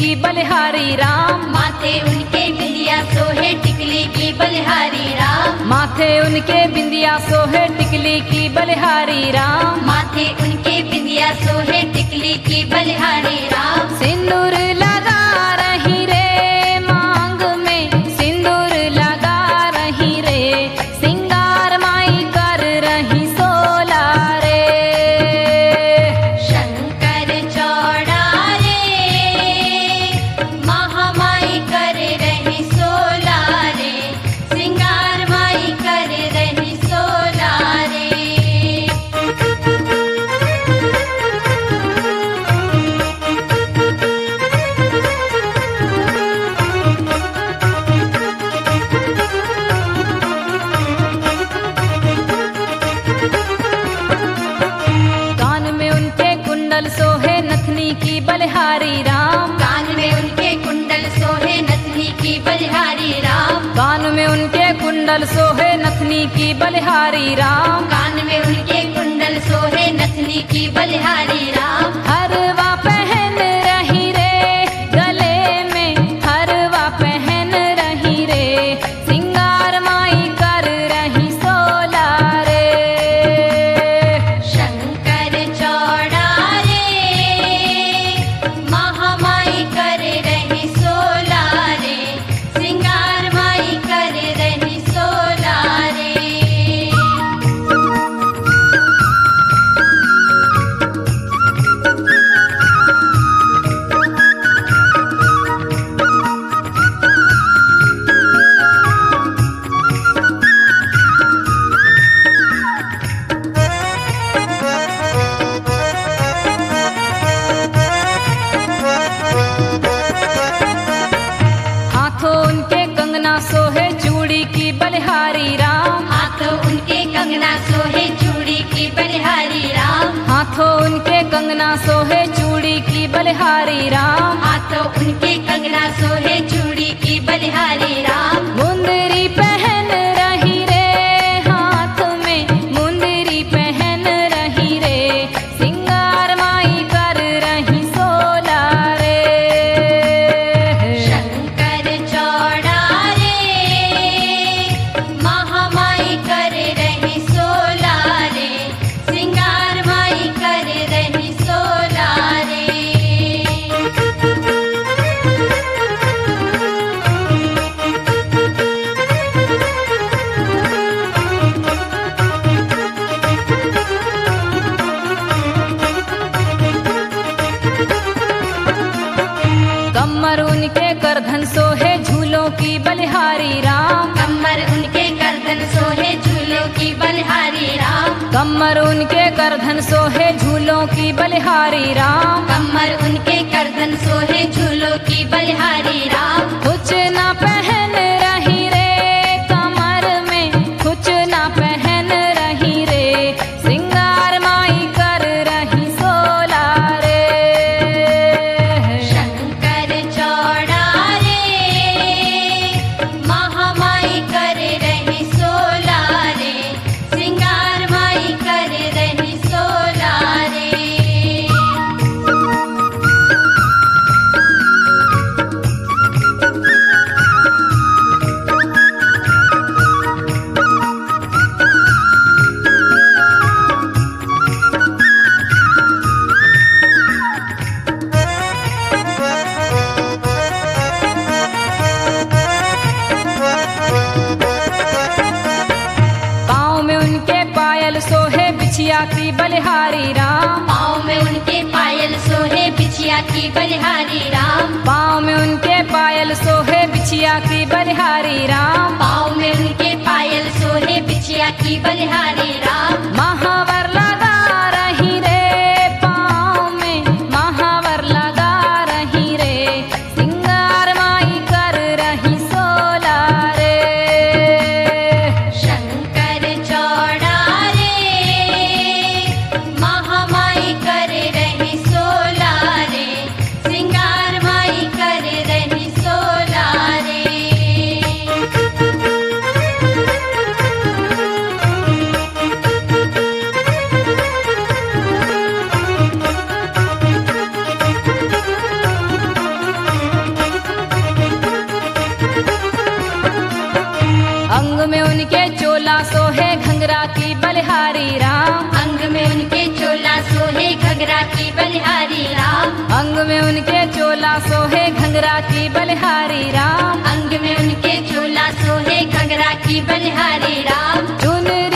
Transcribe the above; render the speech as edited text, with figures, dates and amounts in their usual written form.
की बलिहारी राम। माथे उनके बिंदिया सोहे टिकली की बलिहारी राम। माथे उनके बिंदिया सोहे टिकली की बलिहारी राम। माथे उनके बिंदिया सोहे टिकली की बलिहारी राम। सिंदूर लगा रही रे मांग में, सिंदूर लगा रही रे, सिंगार माई कर रही सोला रे। शंकर चौड़ा रे महामाई कर रही सोला रे, सिंगार माई कर रही सोला रे। कान में उनके कुंडल सोहे नथनी की बलिहारी राम। कान में उनके कुंडल सोहे नथनी की बलिहारी राम। कान में उनके कुंडल सोहे नथनी की बलिहारी राम। कान में उनके कुंडल सोहे नथनी की बलिहारी राम। हरवा पहन रही रे गले में, हरवा पहन रही रे, सिंगार माई कर रही सोला रे। शंकर चौड़ा रे महामाई कर रही सोला रे, सिंगार माई कर रही सोला रे। हाथों उनके कंगना सोहे चूड़ी की बलिहारी राम। हाथों उनके कंगना सोहे चूड़ी की बलिहारी राम। हाथों उनके कंगना सोहे चूड़ी की बलिहारी राम। हाथों उनके कंगना सोहे चूड़ी की बलिहारी राम। मुंदरी पहन रही रे हाथ में, मुंदरी पहन रही रे, सिंगार माई कर रही सोला रे। शंकर चौड़ा रे महामाई कर रही सोला रे, सिंगार माई कर रही सोला रे। कमर उनके करधन सोहे झूलों की बलिहारी राम। कमर उनके गर्दन सोहे झूलों की बलिहारी राम। कमर उनके करधन सोहे झूलों की बलिहारी राम। कमर उनके गर्दन सोहे झूलों की बलिहारी राम। कुछ ना पहन रही रे कमर में, कुछ ना पहन रही रे, सिंगार माई कर रही सोला रे। शंकर चौड़ा रे महामाई कर रही सोला रे, सिंगार माई कर रही सोला रे। पाँव में उनके पायल सोहे बिछिया की बलिहारी राम। पाँव में उनके पायल सोहे बिछिया की बलिहारी राम। पाँव में उनके पायल सोहे बिछिया की बलिहारी राम। पाँव में उनके पायल सोहे बिछिया की बलिहारी राम। महावर लगा रही रे पाँव में, महावर लगा रही रे, सिंगार माई कर रही सोला रे। शंकर चौड़ा रे महामाई कर रही सोला रे, सिंगार माई कर रही सोला रे। घंघरा की बलिहारी राम। अंग में उनके चोला सोहे घगरा की बलिहारी राम। अंग में उनके चोला सोहे घंघरा की बलिहारी राम। अंग में उनके चोला सोहे घगरा की बलिहारी राम। चुन